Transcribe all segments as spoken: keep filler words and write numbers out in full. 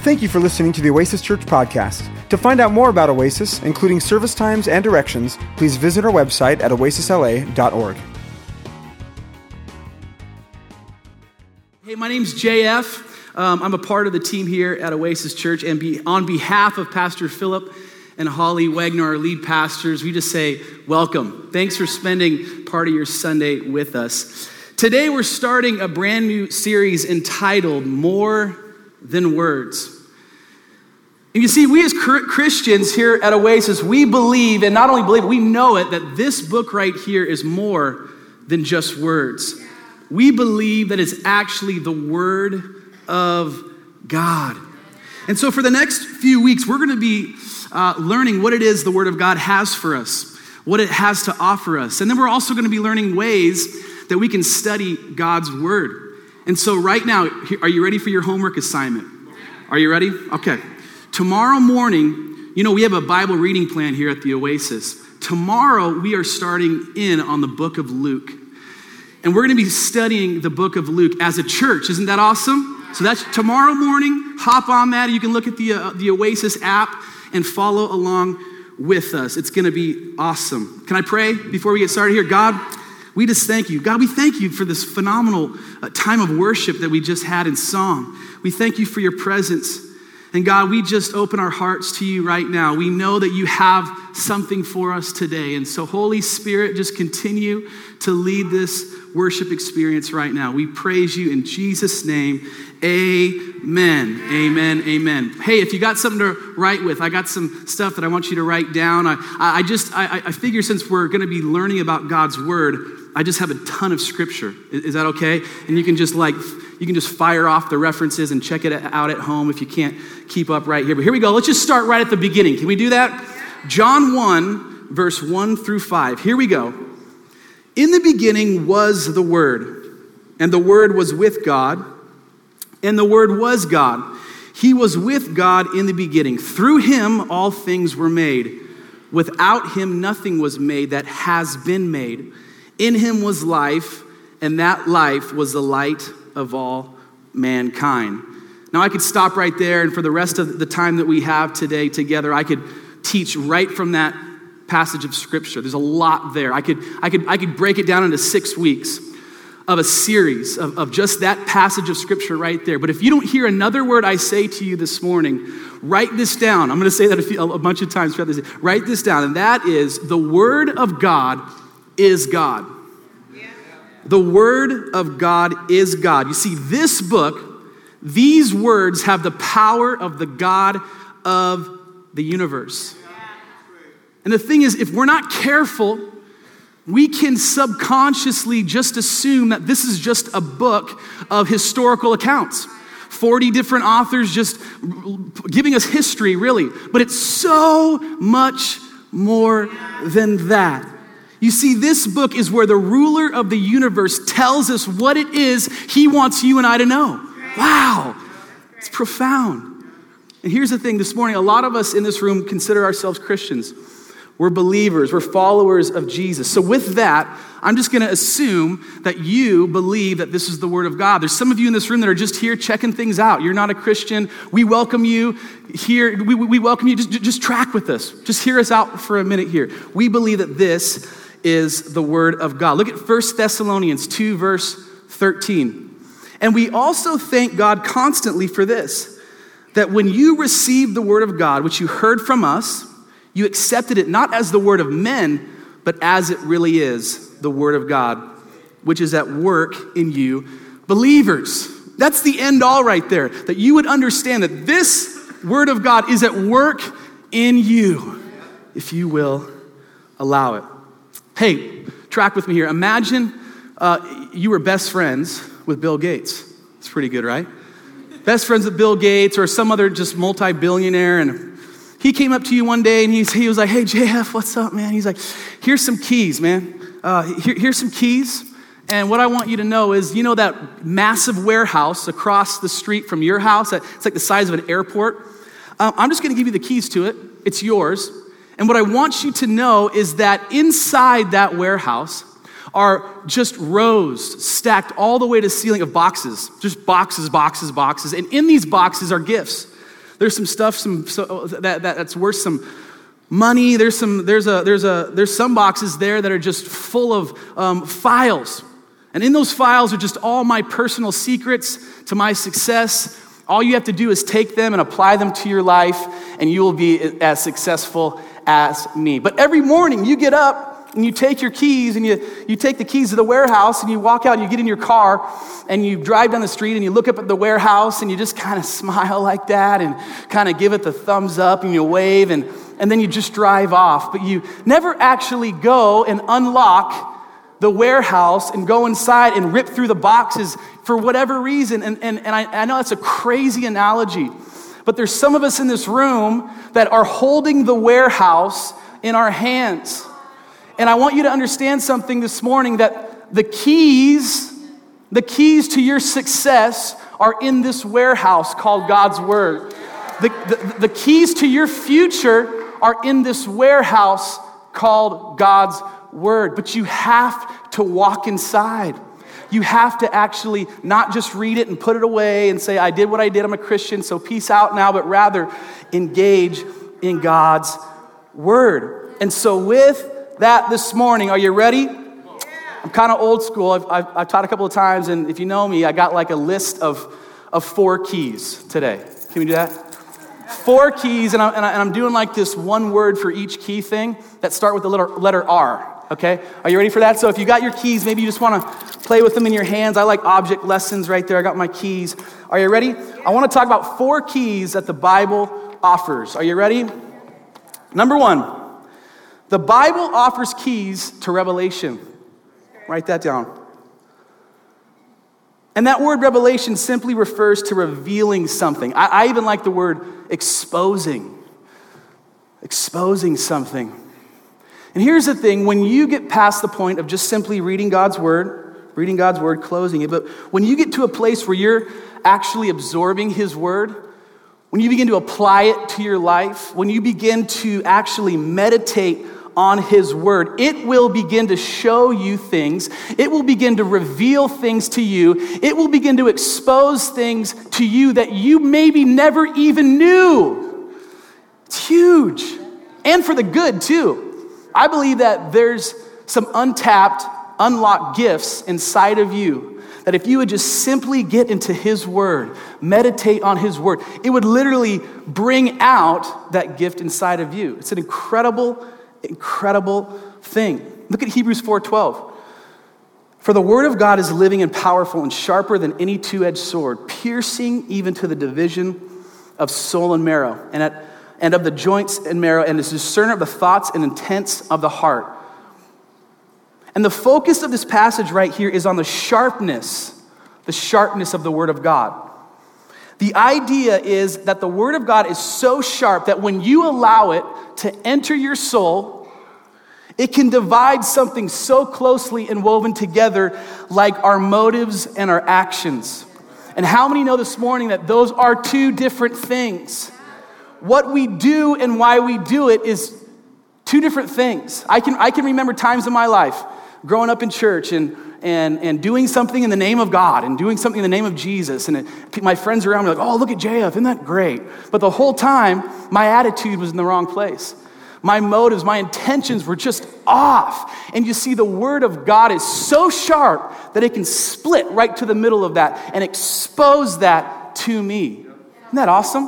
Thank you for listening to the Oasis Church podcast. To find out more about Oasis, including service times and directions, please visit our website at oasis l a dot org. Hey, my name's J F. Um, I'm a part of the team here at Oasis Church, and be, on behalf of Pastor Philip and Holly Wagner, our lead pastors, we just say welcome. Thanks for spending part of your Sunday with us. Today we're starting a brand new series entitled More Than Words. And you see, we as Christians here at Oasis, we believe, and not only believe, we know it, that this book right here is more than just words. We believe that it's actually the Word of God. And so for the next few weeks, we're going to be uh, learning what it is the Word of God has for us, what it has to offer us. And then we're also going to be learning ways that we can study God's Word. And so right now, are you ready for your homework assignment? Are you ready? Okay. Tomorrow morning, you know, we have a Bible reading plan here at the Oasis. Tomorrow, we are starting in on the book of Luke. And we're going to be studying the book of Luke as a church. Isn't that awesome? So that's tomorrow morning. Hop on that. You can look at the, uh, the Oasis app and follow along with us. It's going to be awesome. Can I pray before we get started here? God, we just thank you. God, we thank you for this phenomenal uh, time of worship that we just had in song. We thank you for your presence. And God, we just open our hearts to you right now. We know that you have something for us today. And so Holy Spirit, just continue to lead this worship experience right now. We praise you in Jesus' name. Amen. Amen. Amen. Hey, if you got something to write with, I got some stuff that I want you to write down. I, I just, I, I figure since we're going to be learning about God's word, I just have a ton of scripture. Is, is that okay? And you can just like, you can just fire off the references and check it out at home if you can't keep up right here. But here we go. Let's just start right at the beginning. Can we do that? John one, verse one through five. Here we go. In the beginning was the Word, and the Word was with God, and the Word was God. He was with God in the beginning. Through him all things were made. Without him nothing was made that has been made. In him was life, and that life was the light of all mankind. Now I could stop right there, and for the rest of the time that we have today together, I could teach right from that passage of scripture. There's a lot there. I could I could I could break it down into six weeks of a series of, of just that passage of scripture right there. But if you don't hear another word I say to you this morning, write this down. I'm going to say that a, few, a bunch of times throughout this. Write this down, and that is the Word of God is God. The Word of God is God. You see, this book, these words have the power of the God of the universe. And the thing is, if we're not careful, we can subconsciously just assume that this is just a book of historical accounts. forty different authors just giving us history, really. But it's so much more than that. You see, this book is where the ruler of the universe tells us what it is he wants you and I to know. Wow, it's profound. And here's the thing this morning, a lot of us in this room consider ourselves Christians. We're believers, we're followers of Jesus. So with that, I'm just gonna assume that you believe that this is the Word of God. There's some of you in this room that are just here checking things out. You're not a Christian. We welcome you here. We, we welcome you, just, just track with us. Just hear us out for a minute here. We believe that this is the Word of God. Look at First Thessalonians two, verse thirteen. And we also thank God constantly for this, that when you received the Word of God, which you heard from us, you accepted it not as the word of men, but as it really is, the Word of God, which is at work in you believers. That's the end all right there, that you would understand that this Word of God is at work in you, if you will allow it. Hey, track with me here. Imagine uh, you were best friends with Bill Gates. It's pretty good, right? Best friends with Bill Gates or some other just multi-billionaire, and he came up to you one day and he's, he was like, hey, J F, what's up, man? He's like, here's some keys, man. Uh, here, here's some keys. And what I want you to know is, you know that massive warehouse across the street from your house? It's like the size of an airport. Um, I'm just going to give you the keys to it. It's yours. And what I want you to know is that inside that warehouse are just rows stacked all the way to the ceiling of boxes. Just boxes, boxes, boxes. And in these boxes are gifts. there's some stuff some so, that, that that's worth some money. There's some there's a there's a there's some boxes there that are just full of um, files, and in those files are just all my personal secrets to my success. All you have to do is take them and apply them to your life, and you will be as successful as me. But every morning you get up and you take your keys and you, you take the keys to the warehouse and you walk out and you get in your car and you drive down the street and you look up at the warehouse and you just kind of smile like that and kind of give it the thumbs up and you wave and, and then you just drive off. But you never actually go and unlock the warehouse and go inside and rip through the boxes for whatever reason. And, and, and I, I know that's a crazy analogy, but there's some of us in this room that are holding the warehouse in our hands. And I want you to understand something this morning, that the keys, the keys to your success are in this warehouse called God's Word. The, the, the keys to your future are in this warehouse called God's Word. But you have to walk inside. You have to actually not just read it and put it away and say, I did what I did, I'm a Christian, so peace out now, but rather engage in God's Word. And so with that this morning, are you ready? I'm kind of old school. I've, I've, I've taught a couple of times, and if you know me, I got like a list of, of four keys today. Can we do that? Four keys, and, I, and, I, and I'm doing like this one word for each key thing that start with the letter, letter R, okay? Are you ready for that? So if you got your keys, maybe you just want to play with them in your hands. I like object lessons right there. I got my keys. Are you ready? I want to talk about four keys that the Bible offers. Are you ready? Number one. The Bible offers keys to revelation. Write that down. And that word revelation simply refers to revealing something. I, I even like the word exposing. Exposing something. And here's the thing, when you get past the point of just simply reading God's word, reading God's word, closing it, but when you get to a place where you're actually absorbing his word, when you begin to apply it to your life, when you begin to actually meditate on his word, it will begin to show you things. It will begin to reveal things to you. It will begin to expose things to you that you maybe never even knew. It's huge. And for the good too. I believe that there's some untapped, unlocked gifts inside of you that if you would just simply get into his word, meditate on his word, it would literally bring out that gift inside of you. It's an incredible Incredible thing. Look at Hebrews four twelve. For the word of God is living and powerful and sharper than any two-edged sword, piercing even to the division of soul and marrow, and at and of the joints and marrow, and is a discerner of the thoughts and intents of the heart. And the focus of this passage right here is on the sharpness, the sharpness of the word of God. The idea is that the word of God is so sharp that when you allow it to enter your soul, it can divide something so closely and woven together like our motives and our actions. And how many know this morning that those are two different things? What we do and why we do it is two different things. I can I can remember times in my life growing up in church and And, and doing something in the name of God and doing something in the name of Jesus. And it, my friends around me were like, oh, look at J F, isn't that great? But the whole time, my attitude was in the wrong place. My motives, my intentions were just off. And you see, the word of God is so sharp that it can split right to the middle of that and expose that to me. Isn't that awesome?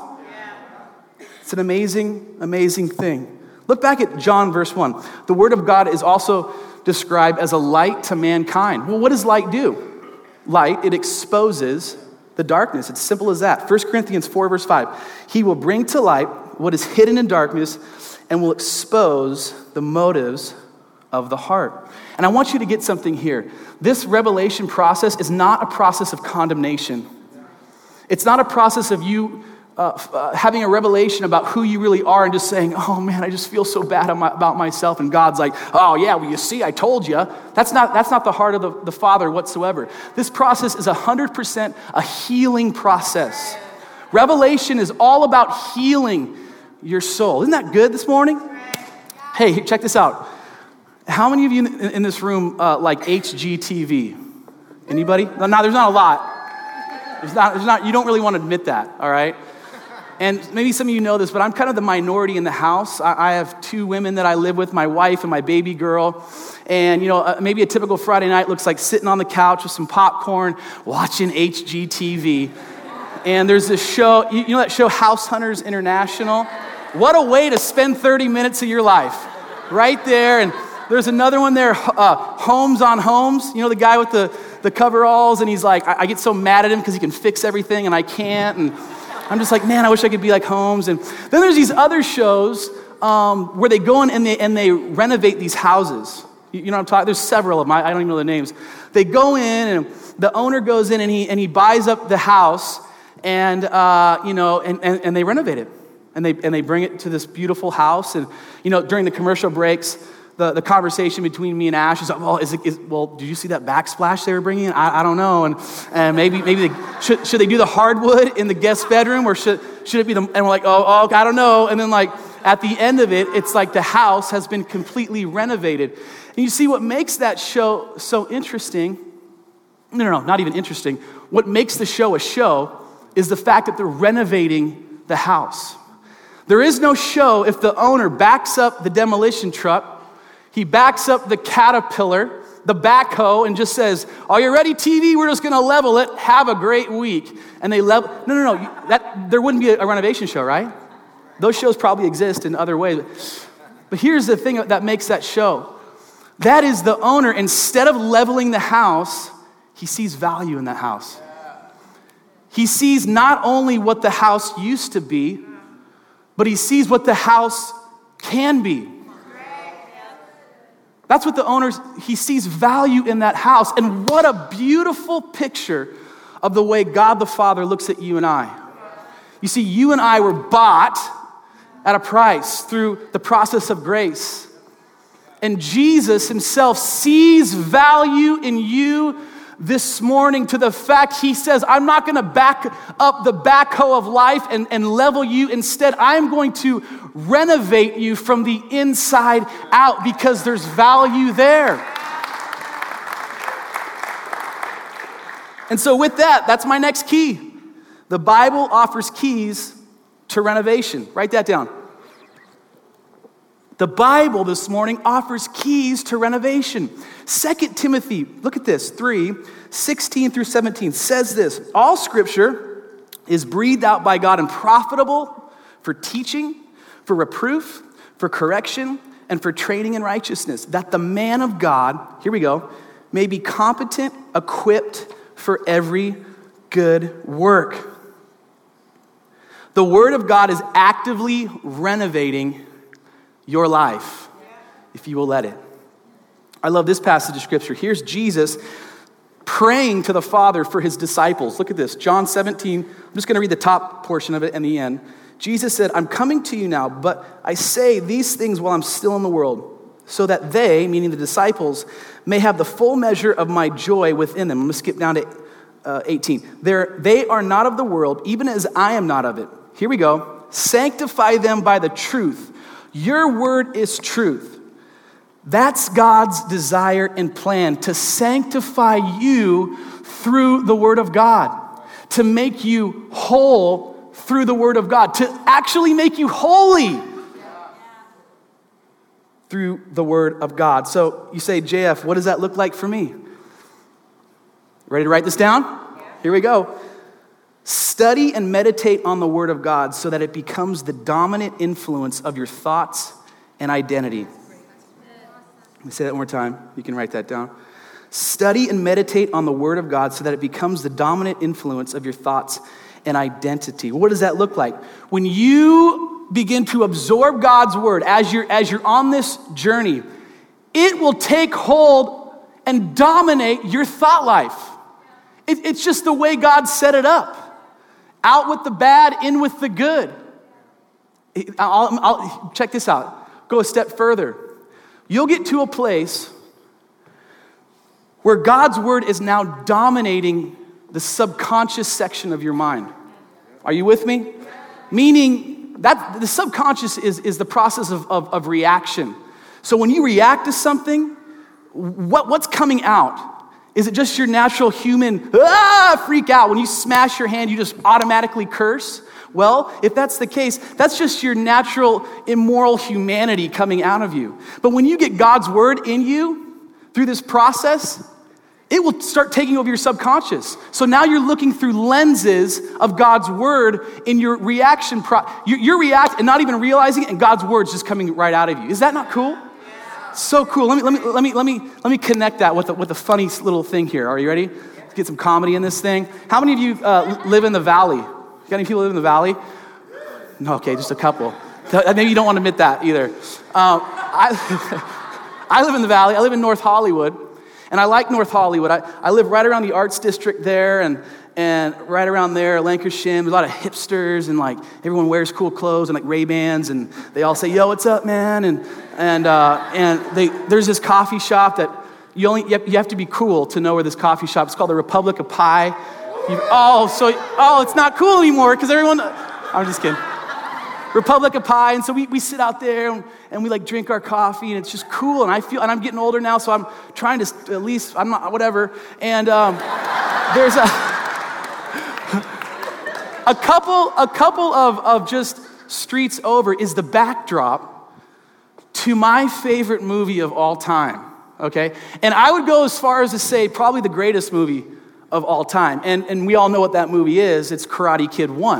It's an amazing, amazing thing. Look back at John verse one. The word of God is also described as a light to mankind. Well, what does light do? Light, it exposes the darkness. It's simple as that. First Corinthians four verse five. He will bring to light what is hidden in darkness and will expose the motives of the heart. And I want you to get something here. This revelation process is not a process of condemnation. It's not a process of you Uh, uh, having a revelation about who you really are and just saying, oh man, I just feel so bad about myself. And God's like, oh yeah, well you see, I told you. That's not, that's not the heart of the, the Father whatsoever. This process is one hundred percent a healing process. Revelation is all about healing your soul. Isn't that good this morning? Hey, check this out. How many of you in, in this room uh, like H G T V? Anybody? No, no, there's not a lot. There's not, there's not, you don't really want to admit that, all right? And maybe some of you know this, but I'm kind of the minority in the house. I, I have two women that I live with, my wife and my baby girl. And, you know, uh, maybe a typical Friday night looks like sitting on the couch with some popcorn, watching H G T V. And there's this show, you, you know that show House Hunters International? What a way to spend thirty minutes of your life. Right there. And there's another one there, uh, Homes on Homes. You know, the guy with the, the coveralls, and he's like, I, I get so mad at him because he can fix everything and I can't. And I'm just like, man, I wish I could be like Holmes. And then there's these other shows um, where they go in and they, and they renovate these houses. You, you know what I'm talking? There's several of them. I, I don't even know the names. They go in and the owner goes in and he and he buys up the house and uh, you know and, and, and they renovate it. And they and they bring it to this beautiful house. And you know, during the commercial breaks, the, the conversation between me and Ash is like, well, is it, is, well, did you see that backsplash they were bringing in? I, I don't know. And and maybe maybe they, should should they do the hardwood in the guest bedroom, or should should it be the? And we're like, oh, oh, I don't know. And then like at the end of it, it's like the house has been completely renovated. And you see what makes that show so interesting? No, no, no, not even interesting. What makes the show a show is the fact that they're renovating the house. There is no show if the owner backs up the demolition truck, he backs up the Caterpillar, the backhoe, and just says, are you ready, T V? We're just going to level it. Have a great week. And they level. No, no, no. That, there wouldn't be a renovation show, right? Those shows probably exist in other ways. But here's the thing that makes that show. That is the owner, instead of leveling the house, he sees value in that house. He sees not only what the house used to be, but he sees what the house can be. That's what the owner's, he sees value in that house. And what a beautiful picture of the way God the Father looks at you and I. You see, you and I were bought at a price through the process of grace. And Jesus himself sees value in you this morning, to the fact he says, I'm not going to back up the backhoe of life and, and level you. Instead, I'm going to renovate you from the inside out, because there's value there. And so with that, that's my next key. The Bible offers keys to renovation. Write that down. The Bible this morning offers keys to renovation. Second Timothy, look at this, three, sixteen through seventeen, says this: all scripture is breathed out by God and profitable for teaching, for reproof, for correction, and for training in righteousness, that the man of God, here we go, may be competent, equipped for every good work. The Word of God is actively renovating your life, if you will let it. I love this passage of scripture. Here's Jesus praying to the Father for his disciples. Look at this, John seventeen. I'm just going to read the top portion of it and the end. Jesus said, I'm coming to you now, but I say these things while I'm still in the world, so that they, meaning the disciples, may have the full measure of my joy within them. I'm going to skip down to uh, eighteen. They're, they are not of the world, even as I am not of it. Here we go. Sanctify them by the truth. Your word is truth. That's God's desire and plan, to sanctify you through the word of God, to make you whole through the word of God, to actually make you holy through the word of God. So you say, J F, what does that look like for me? Ready to write this down? Here we go. Study and meditate on the word of God so that it becomes the dominant influence of your thoughts and identity. Let me say that one more time. You can write that down. Study and meditate on the word of God so that it becomes the dominant influence of your thoughts and identity. What does that look like? When you begin to absorb God's word as you're, as you're on this journey, it will take hold and dominate your thought life. It, it's just the way God set it up. Out with the bad, in with the good. I'll, I'll, check this out. Go a step further. You'll get to a place where God's word is now dominating the subconscious section of your mind. Are you with me? Meaning that the subconscious is, is the process of, of, of reaction. So when you react to something, what, what's coming out? Is it just your natural human ah, freak out? When you smash your hand, you just automatically curse? Well, if that's the case, that's just your natural immoral humanity coming out of you. But when you get God's word in you through this process, it will start taking over your subconscious. So now you're looking through lenses of God's word in your reaction. Pro- you're, you're reacting and not even realizing it, and God's word's just coming right out of you. Is that not cool? So cool. Let me let me let me let me let me connect that with a, with a funny little thing here. Are you ready? Let's get some comedy in this thing. How many of you uh, live in the valley? Got any people live in the valley? No, okay, just a couple. Maybe you don't want to admit that either. Um, I I live in the valley. I live in North Hollywood, and I like North Hollywood. I, I live right around the arts district there, and and right around there, Lancashire. There's a lot of hipsters, and like everyone wears cool clothes and like Ray-Bans, and they all say, "Yo, what's up, man?" And and uh, and they there's this coffee shop that you only you have, you have to be cool to know where this coffee shop. It's called the Republic of Pie. You, oh, so oh, it's not cool anymore because everyone. I'm just kidding. Republic of Pie, and so we, we sit out there and, and we like drink our coffee, and it's just cool. And I feel, and I'm getting older now, so I'm trying to at least I'm not whatever. And um, there's a a couple a couple of of just streets over is the backdrop to my favorite movie of all time. Okay, and I would go as far as to say probably the greatest movie of all time. And and we all know what that movie is. It's Karate Kid one.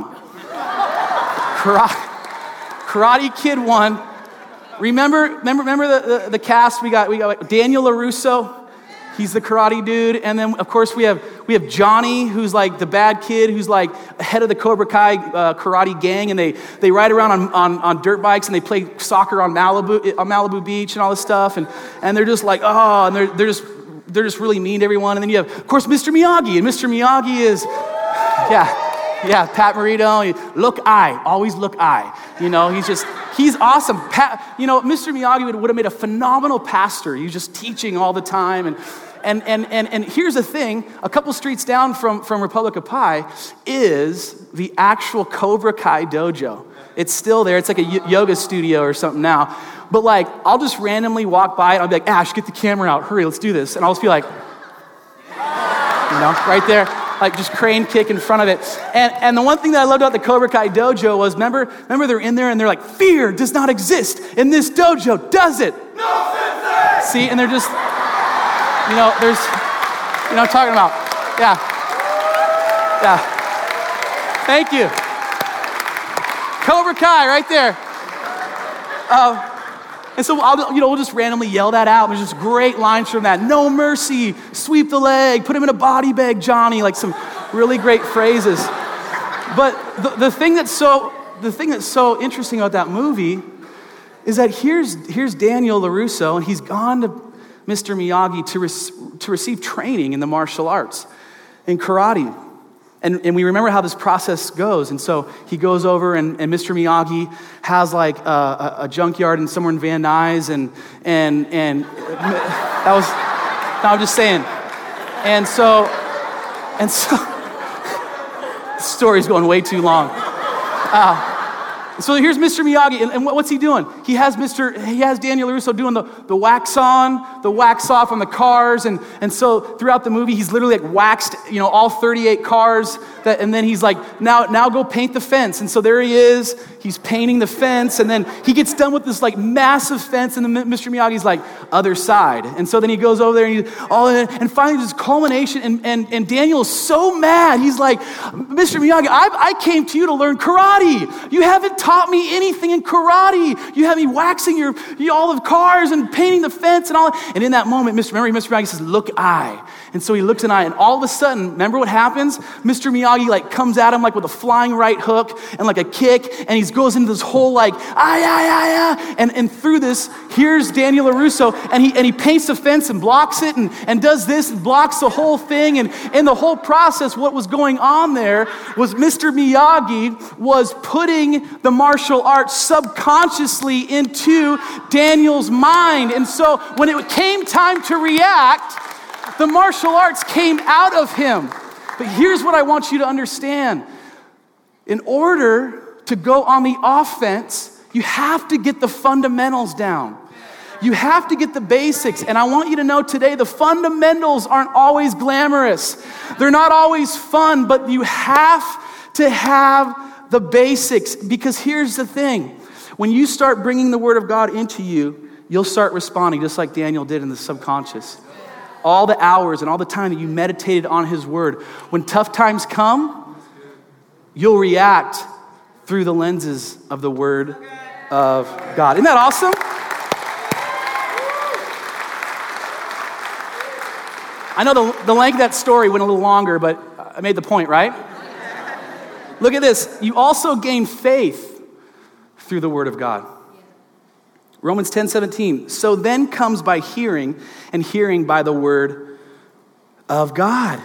Karate. Karate Kid one. Remember, remember, remember the, the, the cast? We got we got like Daniel LaRusso. He's the karate dude, and then of course we have we have Johnny, who's like the bad kid, who's like head of the Cobra Kai uh, karate gang, and they they ride around on, on on dirt bikes and they play soccer on Malibu on Malibu Beach and all this stuff, and and they're just like oh, and they're they're just they're just really mean to everyone. And then you have of course Mister Miyagi, and Mister Miyagi is yeah. Yeah, Pat Morita, look I, always look I. You know, he's just, he's awesome. Pat, you know, Mister Miyagi would, would have made a phenomenal pastor. He's just teaching all the time. And and and and and here's the thing, a couple streets down from, from Republic of Pie is the actual Cobra Kai dojo. It's still there. It's like a y- yoga studio or something now. But like, I'll just randomly walk by and I'll be like, Ash, get the camera out. Hurry, let's do this. And I'll just be like, you know, right there. Like just crane kick in front of it. And and the one thing that I loved about the Cobra Kai dojo was, remember, remember they're in there and they're like, fear does not exist in this dojo, does it? No, sensei! See, and they're just, you know, there's, you know what I'm talking about. Yeah. Yeah. Thank you. Cobra Kai right there. Uh, And so, I'll, you know, we'll just randomly yell that out. There's just great lines from that. No mercy, sweep the leg, put him in a body bag, Johnny. Like some really great phrases. But the, the thing that's so the thing that's so interesting about that movie is that here's here's Daniel LaRusso, and he's gone to Mister Miyagi to res, to receive training in the martial arts, in karate. And, and we remember how this process goes. And so he goes over, and, and Mister Miyagi has like a, a, a junkyard in somewhere in Van Nuys, and and and that was. No, I'm just saying. And so, and so, the story's going way too long. Uh, So here's Mister Miyagi, and, and what's he doing? He has Mister He has Daniel LaRusso doing the, the wax on, the wax off on the cars, and, and so throughout the movie, he's literally like waxed, you know, all thirty-eight cars, that, and then he's like, now, now go paint the fence. And so there he is, he's painting the fence, and then he gets done with this like massive fence, and then Mister Miyagi's like, other side. And so then he goes over there, and he, oh, and finally this culmination, and, and, and Daniel is so mad. He's like, Mister Miyagi, I, I came to you to learn karate. You haven't taught me anything in karate. You have me waxing your, your all the cars and painting the fence and all. And in that moment, Mister Remember, Mister Miyagi says, look, I. And so he looks an eye, and all of a sudden, remember what happens? Mister Miyagi like comes at him like with a flying right hook and like a kick, and he goes into this whole like, ah, yeah, yeah, yeah. And, and through this, here's Daniel LaRusso, and he and he paints the fence and blocks it and, and does this and blocks the whole thing. And in the whole process, what was going on there was Mister Miyagi was putting the martial arts subconsciously into Daniel's mind. And so when it came time to react, the martial arts came out of him. But here's what I want you to understand. In order to go on the offense, you have to get the fundamentals down. You have to get the basics. And I want you to know today, the fundamentals aren't always glamorous. They're not always fun, but you have to have the basics. Because here's the thing. When you start bringing the word of God into you, you'll start responding just like Daniel did in the subconscious. All the hours and all the time that you meditated on his word. When tough times come, you'll react through the lenses of the word of God. Isn't that awesome? I know the, the length of that story went a little longer, but I made the point, right? Look at this. You also gain faith through the word of God. Romans ten seventeen. So then comes by hearing, and hearing by the word of God.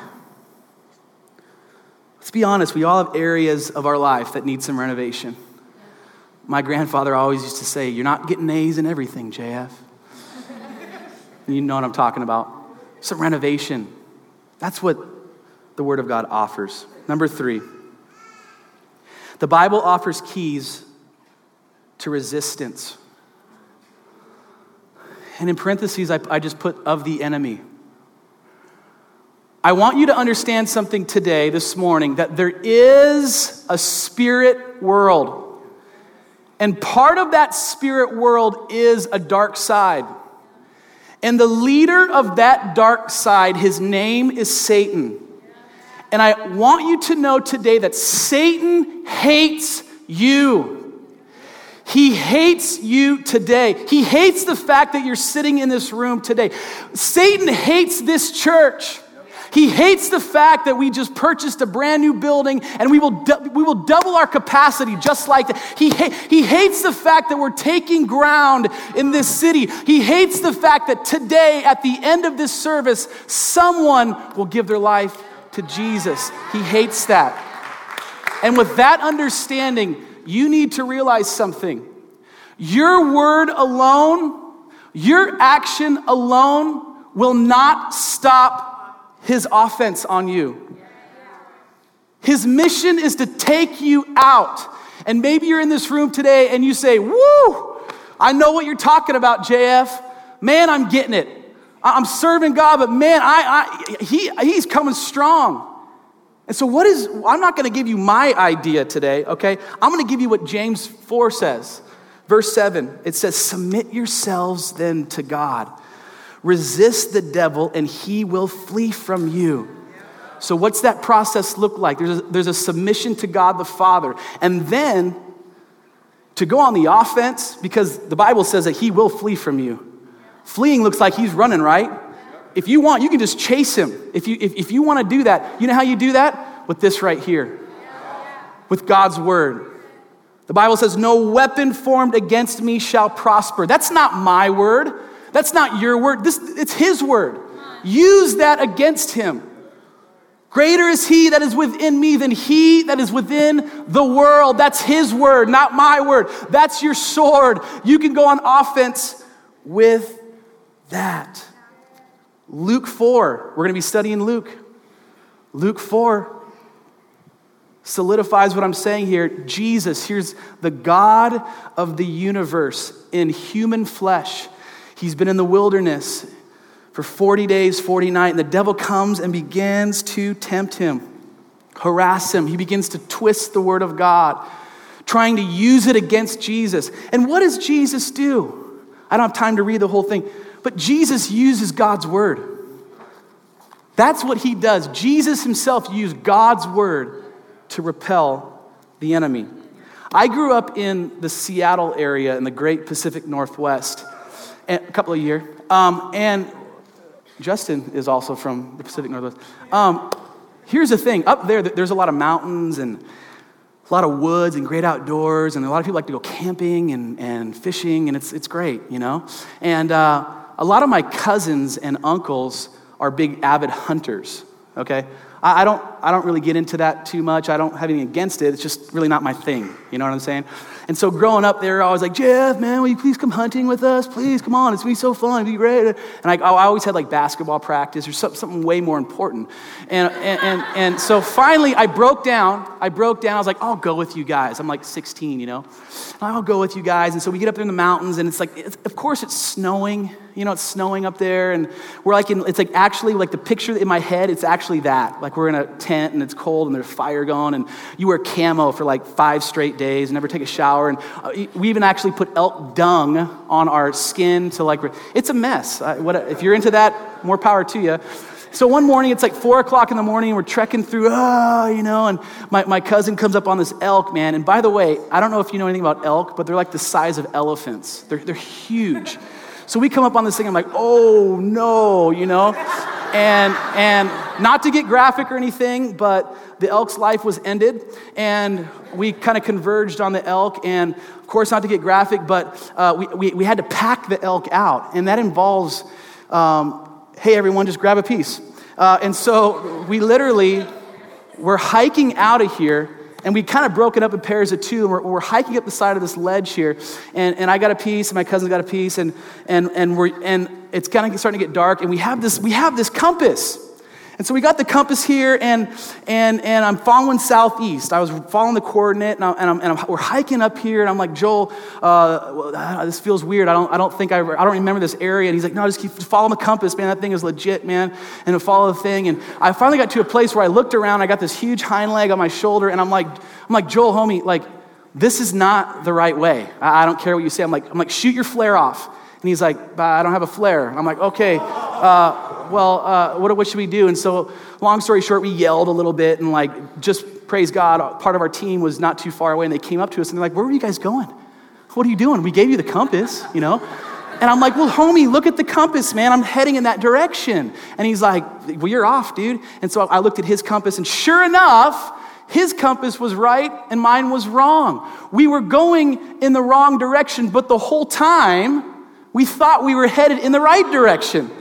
Let's be honest, we all have areas of our life that need some renovation. My grandfather always used to say, you're not getting A's in everything, J F. You know what I'm talking about. Some renovation. That's what the word of God offers. Number three, the Bible offers keys to resistance. And in parentheses, I, I just put of the enemy. I want you to understand something today, this morning, that there is a spirit world. And part of that spirit world is a dark side. And the leader of that dark side, his name is Satan. And I want you to know today that Satan hates you. He hates you today. He hates the fact that you're sitting in this room today. Satan hates this church. He hates the fact that we just purchased a brand new building and we will du- we will double our capacity just like that. He, ha- he hates the fact that we're taking ground in this city. He hates the fact that today, at the end of this service, someone will give their life to Jesus. He hates that. And with that understanding, you need to realize something. Your word alone, your action alone will not stop his offense on you. His mission is to take you out. And maybe you're in this room today and you say, woo, I know what you're talking about, J F. Man, I'm getting it. I'm serving God, but man, I, I he, he's coming strong. And so what is, I'm not going to give you my idea today, okay? I'm going to give you what James four says. Verse seven, it says, submit yourselves then to God. Resist the devil and he will flee from you. So what's that process look like? There's a, there's a submission to God the Father. And then to go on the offense, because the Bible says that he will flee from you. Fleeing looks like he's running, right? If you want, you can just chase him. If you, if, if you want to do that, you know how you do that? With this right here. With God's word. The Bible says, no weapon formed against me shall prosper. That's not my word. That's not your word. This, it's his word. Use that against him. Greater is he that is within me than he that is within the world. That's his word, not my word. That's your sword. You can go on offense with that. Luke four. We're going to be studying Luke. Luke four solidifies what I'm saying here. Jesus, here's the God of the universe in human flesh. He's been in the wilderness for forty days, forty nights, and the devil comes and begins to tempt him, harass him. He begins to twist the word of God, trying to use it against Jesus. And what does Jesus do? I don't have time to read the whole thing, but Jesus uses God's word. That's what he does. Jesus himself used God's word to repel the enemy. I grew up in the Seattle area in the great Pacific Northwest. A couple of years. Um, and Justin is also from the Pacific Northwest. Um, here's the thing. Up there, there's a lot of mountains and a lot of woods and great outdoors. And a lot of people like to go camping and, and fishing. And it's it's great, you know. And uh, a lot of my cousins and uncles are big avid hunters, okay? I, I don't I don't really get into that too much. I don't have anything against it. It's just really not my thing. You know what I'm saying? And so growing up, they were always like, Jeff, man, will you please come hunting with us? Please, come on. It's going to be so fun. It'll be great. And I, I always had like basketball practice or something, something way more important. And, and, and, and so finally I broke down. I broke down. I was like, I'll go with you guys. I'm like sixteen, you know. I'll go with you guys. And so we get up there in the mountains, and it's like, it's, of course it's snowing. You know, it's snowing up there, and we're like, in, it's like actually like the picture in my head, it's actually that. Like we're in a tent, and it's cold, and there's fire going, and you wear camo for like five straight days, never take a shower, and we even actually put elk dung on our skin to like, it's a mess. Uh, what, if you're into that, more power to you. So one morning, it's like four o'clock in the morning, and we're trekking through, ah, you know, and my, my cousin comes up on this elk, man. And by the way, I don't know if you know anything about elk, but they're like the size of elephants. They're, they're huge. So we come up on this thing, I'm like, oh no, you know? And and not to get graphic or anything, but the elk's life was ended, and we kind of converged on the elk, and of course, not to get graphic, but uh, we, we, we had to pack the elk out, and that involves, um, hey everyone, just grab a piece. Uh, and so we literally were hiking out of here, and we kind of broke it up in pairs of two, and we're, we're hiking up the side of this ledge here, and, and I got a piece, and my cousin got a piece, and and and we're and it's kind of starting to get dark, and we have this we have this compass, and so we got the compass here, and and and I'm following southeast. I was following the coordinate, and, I, and, I'm, and I'm, we're hiking up here, and I'm like, Joel, uh, well, this feels weird. I don't I don't think I I don't remember this area, and he's like, no, just keep following the compass, man. That thing is legit, man, and to follow the thing. And I finally got to a place where I looked around. I got this huge hind leg on my shoulder, and I'm like, I'm like, Joel, homie, like, this is not the right way. I, I don't care what you say. I'm like, I'm like, shoot your flare off. And he's like, but I don't have a flare. I'm like, okay, uh, well, uh, what, what should we do? And so, long story short, we yelled a little bit, and like, just praise God, part of our team was not too far away, and they came up to us, and they're like, where were you guys going? What are you doing? We gave you the compass, you know? And I'm like, well, homie, look at the compass, man. I'm heading in that direction. And he's like, well, you're off, dude. And so I looked at his compass, and sure enough, his compass was right and mine was wrong. We were going in the wrong direction, but the whole time, we thought we were headed in the right direction.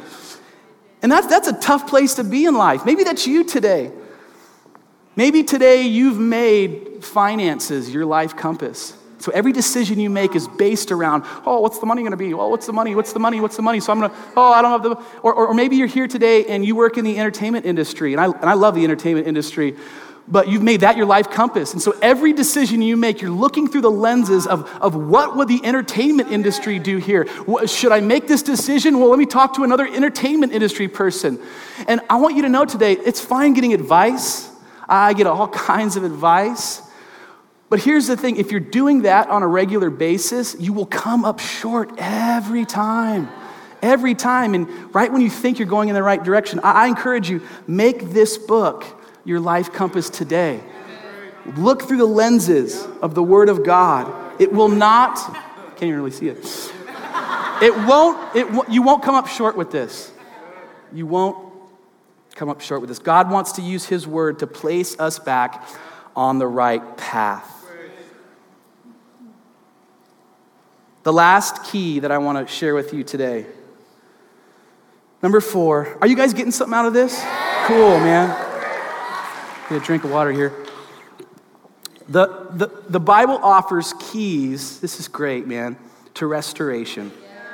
And that's, that's a tough place to be in life. Maybe that's you today. Maybe today you've made finances your life compass. So every decision you make is based around, oh, what's the money going to be? Oh, what's the money? What's the money? What's the money? So I'm going to, oh, I don't have the, or, or maybe you're here today and you work in the entertainment industry. And I, and I love the entertainment industry. But you've made that your life compass. And so every decision you make, you're looking through the lenses of, of what would the entertainment industry do here? What, should I make this decision? Well, let me talk to another entertainment industry person. And I want you to know today, it's fine getting advice. I get all kinds of advice. But here's the thing, if you're doing that on a regular basis, you will come up short every time. Every time. And right when you think you're going in the right direction, I, I encourage you, make this book your life compass today. Look through the lenses of the Word of God. It will not, can't even really see it. It won't, it, you won't come up short with this. You won't come up short with this. God wants to use His Word to place us back on the right path. The last key that I want to share with you today. Number four. Are you guys getting something out of this? Cool, man. Get a drink of water here. The, the, the Bible offers keys, this is great, man, to restoration.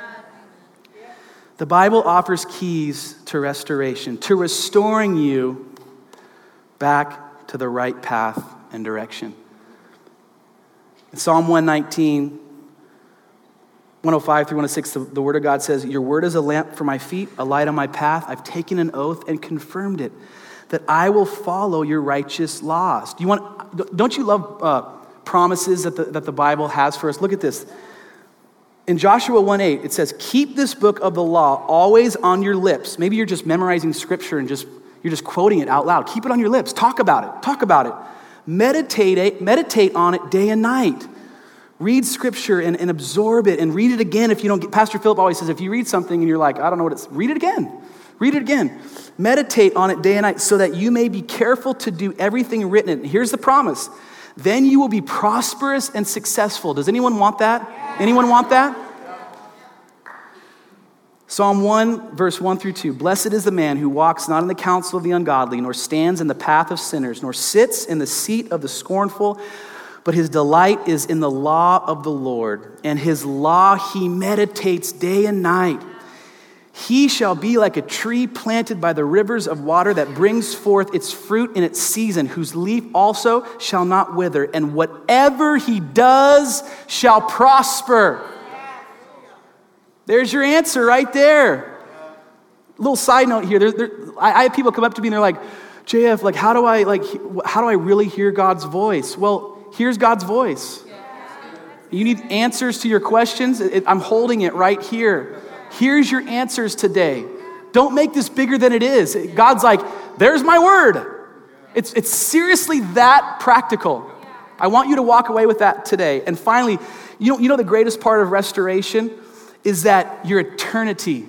The Bible offers keys to restoration, to restoring you back to the right path and direction. In Psalm one nineteen, one oh five through one oh six, the, the Word of God says, your word is a lamp for my feet, a light on my path. I've taken an oath and confirmed it, that I will follow your righteous laws. Do you want? Don't you love uh, promises that the, that the Bible has for us? Look at this. In Joshua one eight, it says, keep this book of the law always on your lips. Maybe you're just memorizing scripture and just you're just quoting it out loud. Keep it on your lips. Talk about it. Talk about it. Meditate, meditate on it day and night. Read scripture and, and absorb it and read it again if you don't get. Pastor Philip always says, if you read something and you're like, I don't know what it's, read it again. Read it again. Meditate on it day and night so that you may be careful to do everything written in it. Here's the promise. Then you will be prosperous and successful. Does anyone want that? Anyone want that? Psalm one, verse one through two. Blessed is the man who walks not in the counsel of the ungodly, nor stands in the path of sinners, nor sits in the seat of the scornful, but his delight is in the law of the Lord, and his law he meditates day and night. He shall be like a tree planted by the rivers of water that brings forth its fruit in its season, whose leaf also shall not wither, and whatever he does shall prosper. There's your answer right there. A little side note here. There, there, I, I have people come up to me and they're like, J F, like, how do I like, how do I really hear God's voice? Well, here's God's voice. You need answers to your questions. It, I'm holding it right here. Here's your answers today. Don't make this bigger than it is. God's like, there's my word. It's it's seriously that practical. I want you to walk away with that today. And finally, you know, you know the greatest part of restoration is that your eternity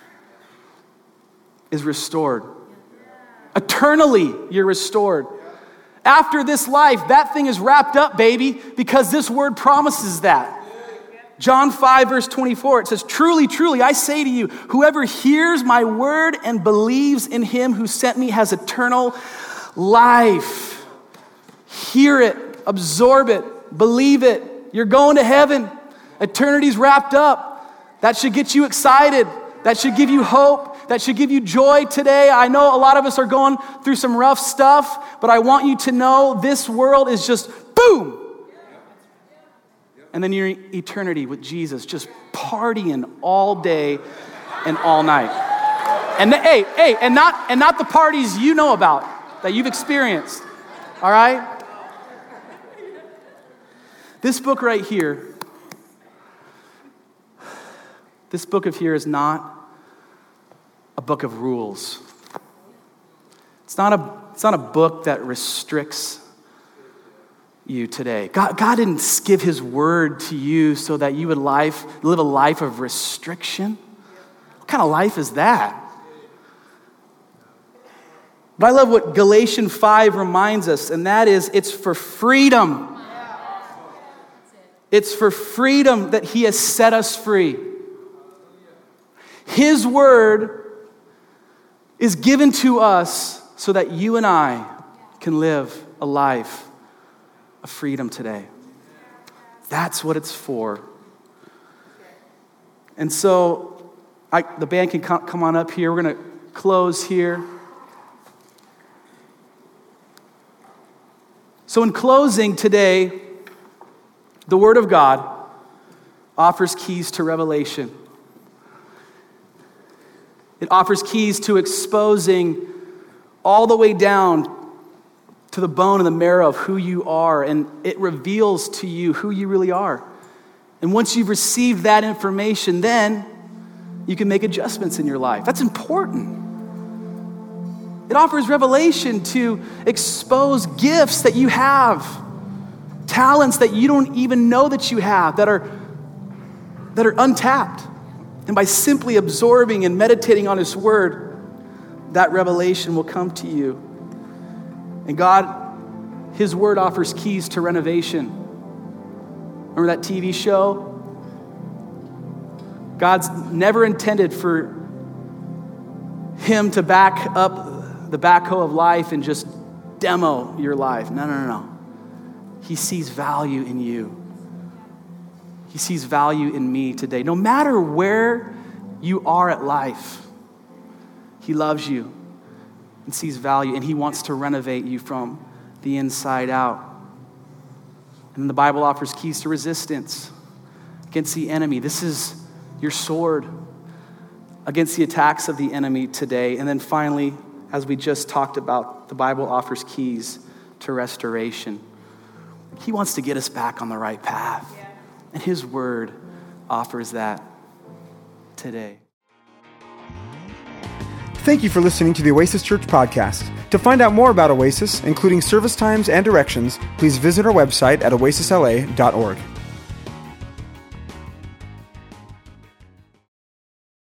is restored. Eternally, you're restored. After this life, that thing is wrapped up, baby, because this word promises that. John five, verse twenty-four, it says, truly, truly, I say to you, whoever hears my word and believes in him who sent me has eternal life. Hear it, absorb it, believe it. You're going to heaven. Eternity's wrapped up. That should get you excited. That should give you hope. That should give you joy today. I know a lot of us are going through some rough stuff, but I want you to know this world is just boom. And then your eternity with Jesus, just partying all day and all night. And the, hey, hey, and not and not the parties you know about, that you've experienced. All right? This book right here, this book of here is not a book of rules. It's not a, it's not a book that restricts you today. God, God didn't give his word to you so that you would life, live a life of restriction. What kind of life is that? But I love what Galatians five reminds us, and that is it's for freedom. It's for freedom that he has set us free. His word is given to us so that you and I can live a life of freedom today. That's what it's for. And so I, the band can come on up here. We're going to close here. So in closing today, the Word of God offers keys to revelation. It offers keys to exposing all the way down to the bone and the marrow of who you are, and it reveals to you who you really are. And once you've received that information, then you can make adjustments in your life. That's important. It offers revelation to expose gifts that you have, talents that you don't even know that you have, that are, that are untapped. And by simply absorbing and meditating on his word, that revelation will come to you. And God, his word offers keys to renovation. Remember that T V show? God's never intended for him to back up the backhoe of life and just demo your life. No, no, no, no. He sees value in you. He sees value in me today. No matter where you are at life, he loves you and sees value, and he wants to renovate you from the inside out. And the Bible offers keys to resistance against the enemy. This is your sword against the attacks of the enemy today. And then finally, as we just talked about, the Bible offers keys to restoration. He wants to get us back on the right path. And his word offers that today. Thank you for listening to the Oasis Church podcast. To find out more about Oasis, including service times and directions, please visit our website at oasis l a dot org.